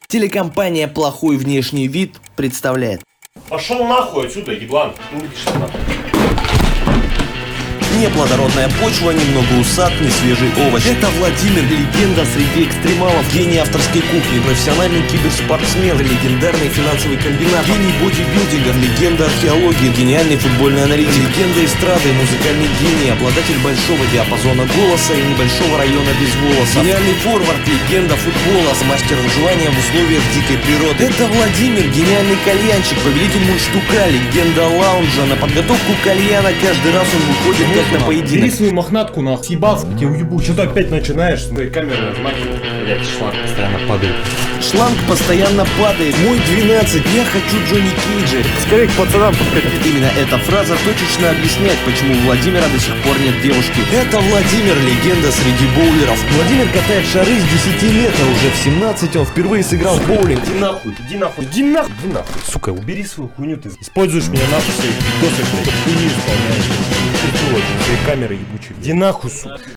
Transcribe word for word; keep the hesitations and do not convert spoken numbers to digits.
Телекомпания «Плохой внешний вид» представляет. Пошел нахуй отсюда, еблан. Ну, что нахуй. Неплодородная почва, немного усад, несвежий овощ. Это Владимир, легенда среди экстремалов, гений авторской кухни, профессиональный киберспортсмен, легендарный финансовый комбинатор, гений бодибилдинга, легенда археологии, гениальный футбольный аналитик, легенда эстрады, музыкальный гений, обладатель большого диапазона голоса и небольшого района без волоса, гениальный форвард, легенда футбола, мастер выживания в условиях дикой природы. Это Владимир, гениальный кальянщик, повелитель мундштука, легенда лаунжа. На подготовку кальяна каждый раз он выходит как на поединок. Бери свою мохнатку нахуй, съебался, я тебе уебу. Что ты опять начинаешь? Свои камеры размахивать. Блять, шланг постоянно падает. Шланг постоянно падает. Мой двенадцать, я хочу Джонни Кейджа. Скорее к пацанам подходи. Именно эта фраза точечно объясняет, почему у Владимира до сих пор нет девушки. Это Владимир, легенда среди боулеров. Владимир катает шары с десяти лет, а уже в семнадцать он впервые сыграл в боулинг. Иди нахуй, иди нахуй, иди нахуй, иди нахуй. Сука, убери свою хуйню, ты используешь меня нахуй своих видосах, блядь, хуйни исполняешь. Свои камеры ебучие. Иди нахуй, сука.